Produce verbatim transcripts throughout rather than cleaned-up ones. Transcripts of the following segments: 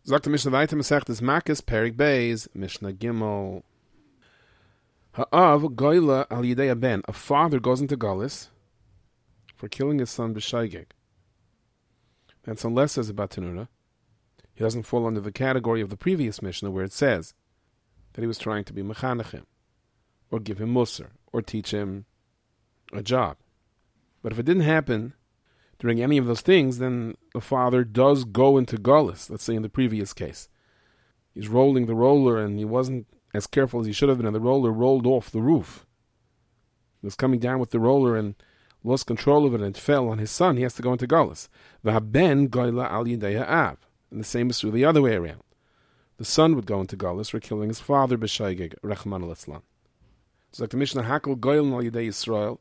Sagt der Mishnah weiter, Masechtes Makos, Perik Beis, Mishnah Gimel. Ha'av goyla al yidei ben. A father goes into Galus for killing his son b'shaygeg. That's unless says about Tanura, he doesn't fall under the category of the previous Mishnah where it says that he was trying to be mechanechim, or give him musar, or teach him a job. But if it didn't happen during any of those things, then the father does go into Galus, let's say in the previous case. He's rolling the roller and he wasn't as careful as he should have been, and the roller rolled off the roof. He was coming down with the roller and lost control of it and it fell on his son. He has to go into Galus. V'haben goyla al yidei ha'av. And the same is true the other way around. The son would go into Galus for killing his father b'shaygeg, Rachman al-Islam. So like the Mishnah, Hakol goyla al yidei Yisrael.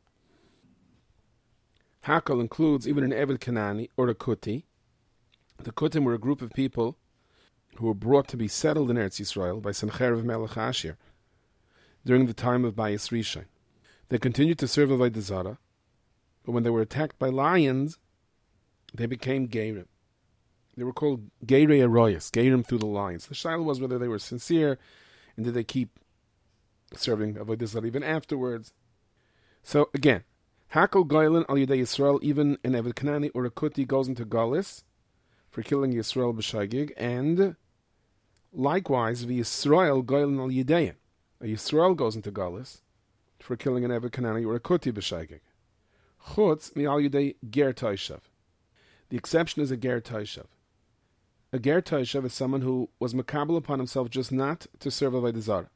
Hakol includes even an Eved Kanani or a Kuti. The Kutim were a group of people who were brought to be settled in Eretz Yisrael by Sennacherib Melech Ashur during the time of Bayis Rishon. They continued to serve Avodah Zarah, but when they were attacked by lions, they became Geirim. They were called Geirei Aroyas, Geirim through the lions. The shaila was whether they were sincere and did they keep serving Avodah Zarah even afterwards. So again, Hakol Goylin al Yidei Yisrael, even an Eved Kanani or a Kuti goes into Galus for killing Yisrael b'shaygeg, and likewise, the Yisrael Goylin al Yidei. A Yisrael goes into Galus for killing an Eved Kanani or a Kuti b'shaygeg. Chutz mi al Yidei Ger Toshav. The exception is a Ger Toshav. A Ger Toshav is someone who was makabel upon himself just not to serve Avodah Zarah.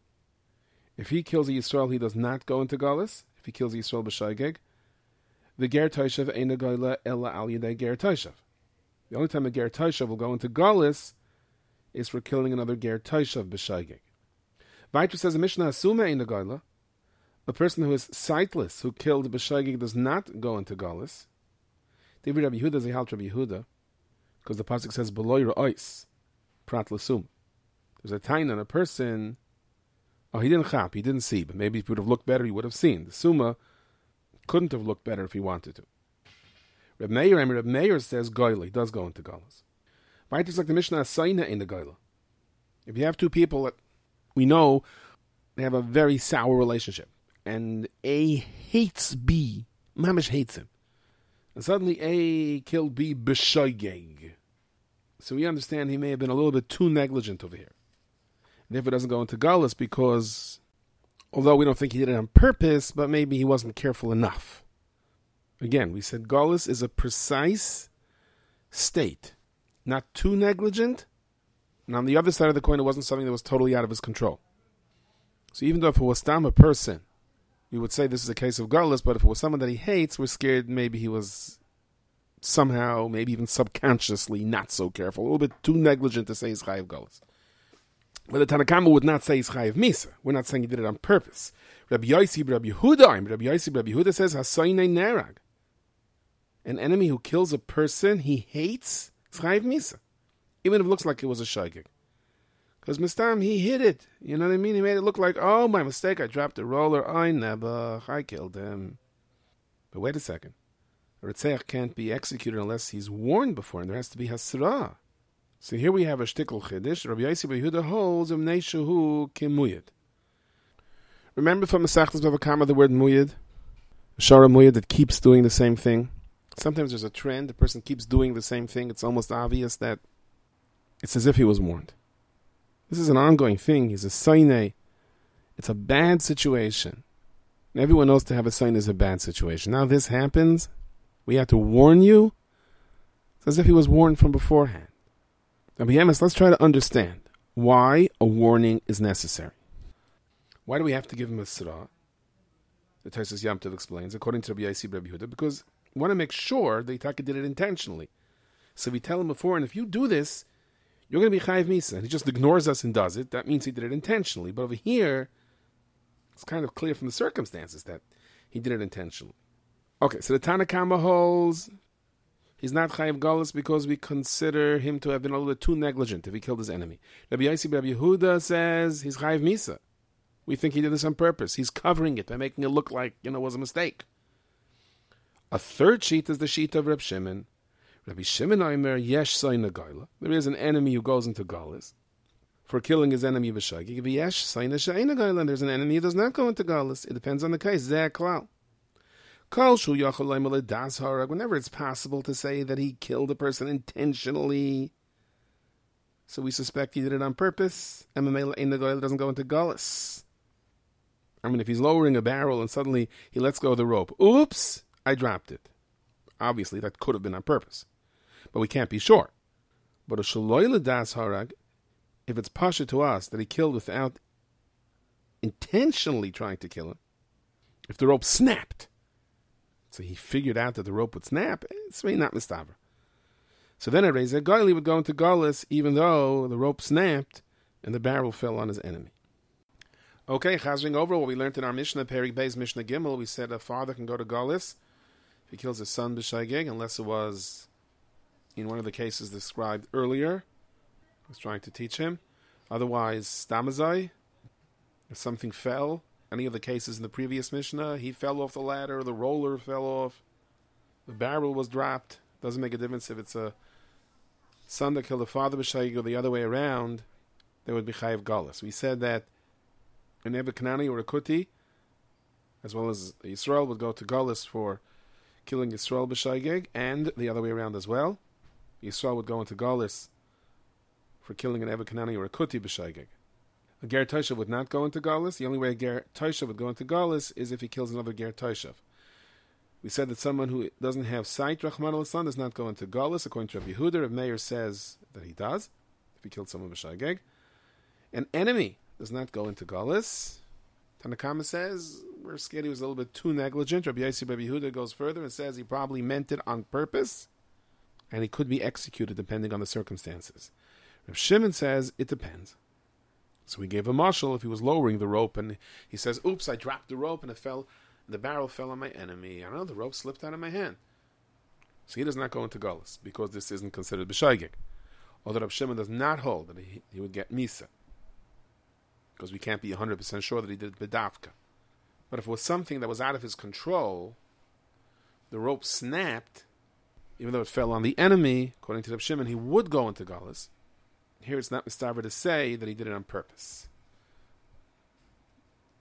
If he kills a Yisrael, he does not go into Galus. If he kills a Yisrael b'shaygeg, the Ger Toshav eina goyla ella al Yidei Ger Toshav. The only time a Ger Toshav will go into Galus is for killing another Ger Toshav b'shaygeg. Weiter says a Mishnah, Asuma eina goyla. A person who is sightless, who killed b'shaygeg, does not go into Galus. David Rabbi Yehuda zehalt Rabbi Yehuda, because the pasuk says beloy ra'os prat l'sum. There's a tain on a person. Oh, he didn't chap, he didn't see, but maybe if he would have looked better, he would have seen. The summa couldn't have looked better if he wanted to. Reb Meir, I mean, Reb Meir says goyla, he does go into Galus. Right, it's like the Mishnah Asayna in the goyla. If you have two people that we know they have a very sour relationship, and A hates B, mamish hates him, and suddenly A killed B b'shaygeg. So we understand he may have been a little bit too negligent over here. And therefore doesn't go into Galus because, although we don't think he did it on purpose, but maybe he wasn't careful enough. Again, we said Galus is a precise state, not too negligent. And on the other side of the coin, it wasn't something that was totally out of his control. So even though if it was Stam a person, we would say this is a case of Galus, but if it was someone that he hates, we're scared maybe he was somehow, maybe even subconsciously, not so careful, a little bit too negligent to say he's Chayiv Galus. But the Tanna Kamma would not say he's Chayiv Misa. We're not saying he did it on purpose. Rabbi Yossi, Rabbi Yehuda, Rabbi Yossi, Rabbi Yehuda says, Hasoynei Nerag. An enemy who kills a person he hates is Chayiv Misa. Even if it looks like it was a shaygeg. Because Mistam, he hit it. You know what I mean? He made it look like, oh, my mistake, I dropped the roller. I never, I killed him. But wait a second. A Ritzeach can't be executed unless he's warned before, and there has to be Hasra. So here we have a shtickle chiddush. Rabbi Yossi Yehuda holds of Neishuhu Kimuyid. Remember from Masechtas Bava Kama the word Muyid? Shara Muyid that keeps doing the same thing. Sometimes there's a trend, the person keeps doing the same thing. It's almost obvious that it's as if he was warned. This is an ongoing thing. He's a sainei. It's a bad situation. And everyone knows to have a sainei is a bad situation. Now this happens. We have to warn you. It's as if he was warned from beforehand. Now, let's try to understand why a warning is necessary. Why do we have to give him a sirah? The Taisus Yom Tov explains, according to Rabbi Yossi Rabbi Yehuda, because we want to make sure the Itaka did it intentionally. So we tell him before, and if you do this, you're going to be Chayiv Misa. And he just ignores us and does it. That means he did it intentionally. But over here, it's kind of clear from the circumstances that he did it intentionally. Okay, so the Tanna Kamma holds he's not Chayiv Galus because we consider him to have been a little bit too negligent if he killed his enemy. Rabbi Yossi Rabbi Yehuda says he's Chayiv Misa. We think he did this on purpose. He's covering it by making it look like, you know, it was a mistake. A third sheet is the sheet of Reb Shimon. Rabbi Shimon Omer, yesh sayna goyla. There is an enemy who goes into Galus for killing his enemy b'shagig. Yesh sayna she'ena goyla. There's an enemy who does not go into Galus. It depends on the case. Zeh klal. Kol shu yachol leimel das harag. Whenever it's possible to say that he killed a person intentionally, so we suspect he did it on purpose, and Mamela ein goyla doesn't go into Galus. I mean, if he's lowering a barrel and suddenly he lets go of the rope, oops, I dropped it. Obviously, that could have been on purpose, but we can't be sure. But a shaloy das harag, if it's pasha to us that he killed without intentionally trying to kill him, if the rope snapped, so he figured out that the rope would snap, it's really not mistaver. So then a Rezer Goyli would go into Galus even though the rope snapped and the barrel fell on his enemy. Okay, chazring over what we learned in our Mishnah, Perik Beis Mishnah Gimel, we said a father can go to Galus if he kills his son b'shaygeg, unless it was in one of the cases described earlier. He was trying to teach him. Otherwise, stamazai, if something fell, any of the cases in the previous Mishnah, he fell off the ladder, the roller fell off, the barrel was dropped. Doesn't make a difference if it's a son that killed a father b'shaygeg or the other way around, there would be chayiv Galus. We said that an Ebed Kanani or a Kuti, as well as Yisrael, would go to Galus for killing Yisrael b'shaygeg, and the other way around as well. Yisrael would go into Galus for killing an Ebed Kanani or a Kuti b'shaygeg. A Ger Toshav would not go into Galus. The only way a Ger Toshav would go into Galus is if he kills another Ger Toshav. We said that someone who doesn't have sight, Rachman al-San, does not go into Galus. According to Rabbi Yehuda, Rabbi Meir says that he does, if he killed someone b'shaygeg. An enemy does not go into Galus. Tanakama says, we're scared he was a little bit too negligent. Rabbi Yossi Rabbi Yehuda goes further and says he probably meant it on purpose, and he could be executed depending on the circumstances. Rabbi Shimon says, it depends. So we gave a mashal if he was lowering the rope, and he says, oops, I dropped the rope, and it fell, and the barrel fell on my enemy. I don't know, the rope slipped out of my hand. So he does not go into Galus, because this isn't considered b'shaygeg. Although Rabbi Shimon does not hold that he, he would get misa, because we can't be one hundred percent sure that he did bedavka. But if it was something that was out of his control, the rope snapped, even though it fell on the enemy, according to Reb Shimon, he would go into Galus. Here it's not mistaver to say that he did it on purpose.